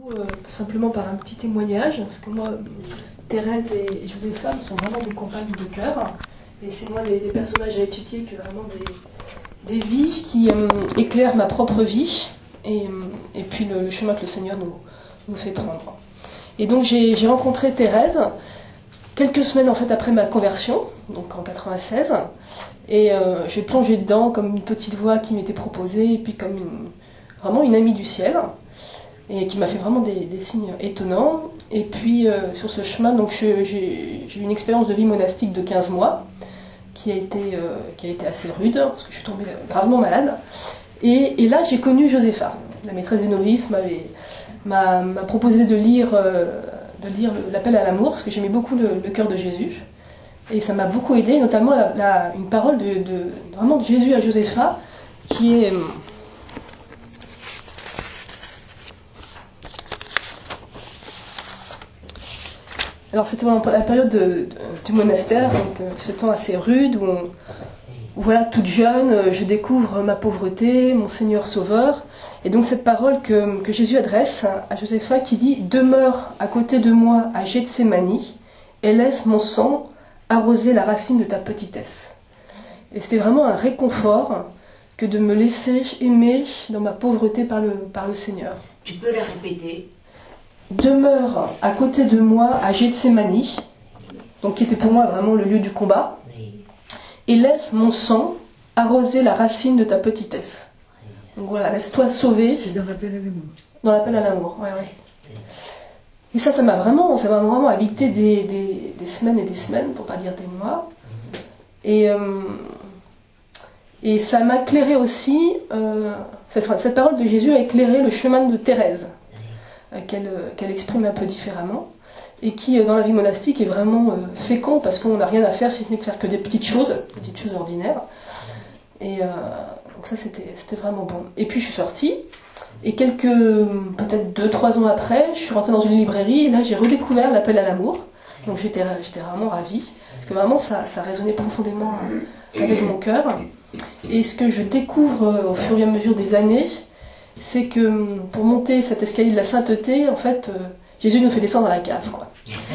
simplement par un petit témoignage, parce que moi, Thérèse et Josépha sont vraiment des compagnes de cœur, et c'est moi les personnages à étudier que vraiment des vies qui éclairent ma propre vie, et puis le chemin que le Seigneur nous fait prendre. Et donc j'ai rencontré Thérèse quelques semaines en fait après ma conversion, donc en 96, et j'ai plongé dedans comme une petite voix qui m'était proposée, et puis comme vraiment une amie du ciel, et qui m'a fait vraiment des signes étonnants. Et puis sur ce chemin, donc j'ai eu une expérience de vie monastique de 15 mois, qui a été assez rude, parce que je suis tombée gravement malade. Et là, j'ai connu Josépha. La maîtresse des novices m'a proposé de lire l'appel à l'amour, parce que j'aimais beaucoup le cœur de Jésus. Et ça m'a beaucoup aidé, notamment une parole vraiment de Jésus à Josépha, qui est... Alors c'était vraiment la période du monastère, donc ce temps assez rude où voilà, toute jeune, je découvre ma pauvreté, mon Seigneur Sauveur, et donc cette parole que Jésus adresse à Josépha qui dit « Demeure à côté de moi à Gethsémani et laisse mon sang arroser la racine de ta petitesse. » Et c'était vraiment un réconfort que de me laisser aimer dans ma pauvreté par le Seigneur. Tu peux la répéter? Demeure à côté de moi à Gethsémani, donc qui était pour moi vraiment le lieu du combat, et laisse mon sang arroser la racine de ta petitesse. Donc voilà, laisse-toi sauver. C'est dans l'appel à l'amour. Dans l'appel à l'amour, ouais. Et ça m'a vraiment habité des semaines et des semaines, pour pas dire des mois. Et ça m'a éclairé aussi, cette parole de Jésus a éclairé le chemin de Thérèse, qu'elle exprime un peu différemment, et qui, dans la vie monastique, est vraiment fécond, parce qu'on n'a rien à faire si ce n'est de faire que des petites choses ordinaires. Et donc ça, c'était vraiment bon. Et puis je suis sortie, et peut-être 2-3 ans après, je suis rentrée dans une librairie, et là j'ai redécouvert l'appel à l'amour. Donc j'étais vraiment ravie, parce que vraiment ça résonnait profondément avec mon cœur. Et ce que je découvre au fur et à mesure des années, c'est que pour monter cet escalier de la sainteté, en fait, Jésus nous fait descendre à la cave, quoi.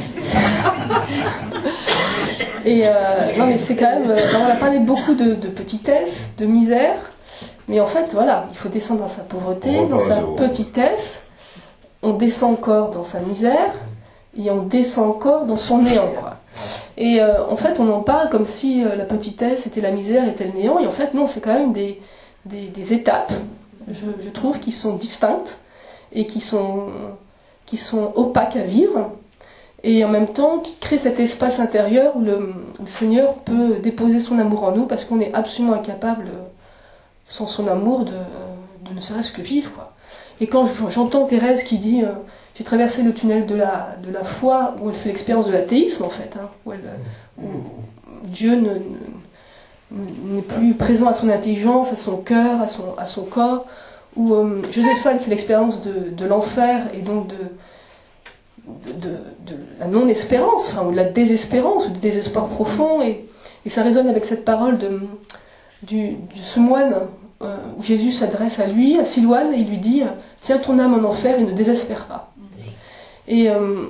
Et non, mais c'est quand même... on a parlé beaucoup de petitesse, de misère, mais en fait, voilà, il faut descendre dans sa pauvreté, dans sa petitesse, on descend encore dans sa misère, et on descend encore dans son néant, quoi. Et en fait, on en parle comme si la petitesse était la misère, était le néant, et en fait, non, c'est quand même des étapes, je trouve, qui sont distinctes, et qui sont opaques à vivre, et en même temps qui créent cet espace intérieur où le Seigneur peut déposer son amour en nous, parce qu'on est absolument incapable, sans son amour, de ne serait-ce que vivre, quoi. Et quand j'entends Thérèse qui dit j'ai traversé le tunnel de la foi, où elle fait l'expérience de l'athéisme, en fait, hein, où Dieu n'est plus présent à son intelligence, à son cœur, à son corps, où Josépha elle fait l'expérience de l'enfer, et donc de la non-espérance, enfin, ou de la désespérance, ou du désespoir profond, et ça résonne avec cette parole de ce moine, où Jésus s'adresse à lui, à Silouane, et il lui dit « Tiens ton âme en enfer et ne désespère pas ». Et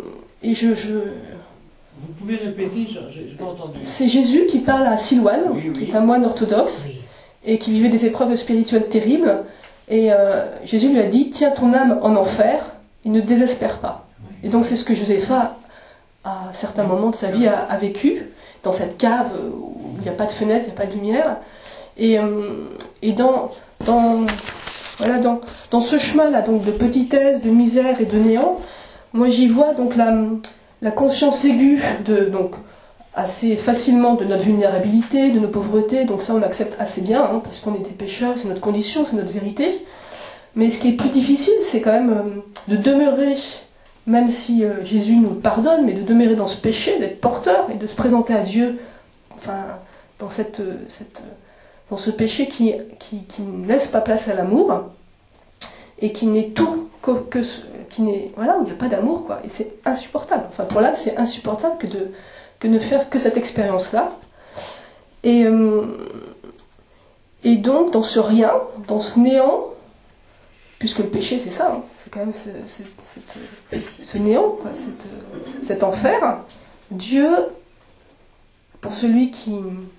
Vous pouvez répéter, j'ai pas entendu. C'est Jésus qui parle à Silouane, oui. qui est un moine orthodoxe, et qui vivait des épreuves spirituelles terribles, et Jésus lui a dit « Tiens ton âme en enfer et ne désespère pas ». Et donc c'est ce que Josépha, à certains moments de sa vie, a vécu, dans cette cave où il n'y a pas de fenêtre, il n'y a pas de lumière. Et dans ce chemin-là, donc de petitesse, de misère et de néant, moi j'y vois donc la conscience aiguë donc assez facilement de notre vulnérabilité, de nos pauvretés. Donc ça on accepte assez bien, hein, parce qu'on est des pécheurs, c'est notre condition, c'est notre vérité. Mais ce qui est plus difficile, c'est quand même de demeurer, même si Jésus nous pardonne, mais de demeurer dans ce péché, d'être porteur et de se présenter à Dieu, enfin, dans dans ce péché qui ne laisse pas place à l'amour, et qui n'est tout qui n'est, voilà, où il n'y a pas d'amour, quoi. Et c'est insupportable. Enfin, pour l'âme, c'est insupportable que de faire que cette expérience-là. Et donc, dans ce rien, dans ce néant, puisque le péché c'est ça, hein. C'est quand même ce néant, quoi, cet enfer. Dieu, pour celui qui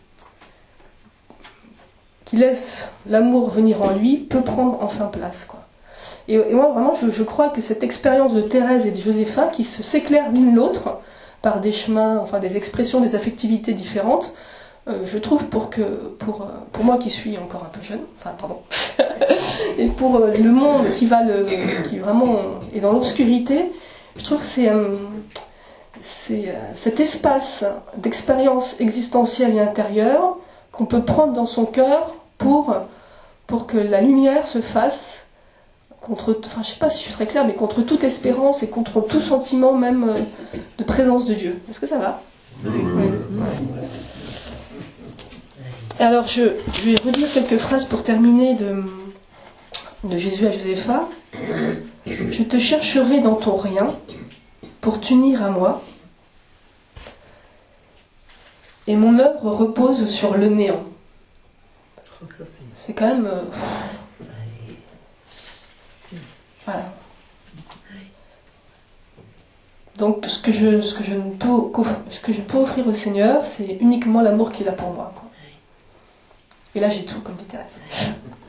laisse l'amour venir en lui, peut prendre enfin place, quoi. Et moi vraiment je crois que cette expérience de Thérèse et de Josépha qui s'éclairent l'une l'autre par des chemins, enfin des expressions, des affectivités différentes, je trouve pour moi qui suis encore un peu jeune, enfin pardon, et pour le monde qui vraiment est dans l'obscurité, je trouve que c'est cet espace d'expérience existentielle et intérieure qu'on peut prendre dans son cœur pour que la lumière se fasse je sais pas si je serais claire, mais contre toute espérance et contre tout sentiment même de présence de Dieu. Est-ce que ça va ? Oui. Alors je vais redire quelques phrases pour terminer de Jésus à Josépha. Je te chercherai dans ton rien pour t'unir à moi, et mon œuvre repose sur le néant. C'est quand même... Voilà. Donc ce que je peux offrir au Seigneur, c'est uniquement l'amour qu'il a pour moi, quoi. Et là j'ai tout, comme dit Thérèse.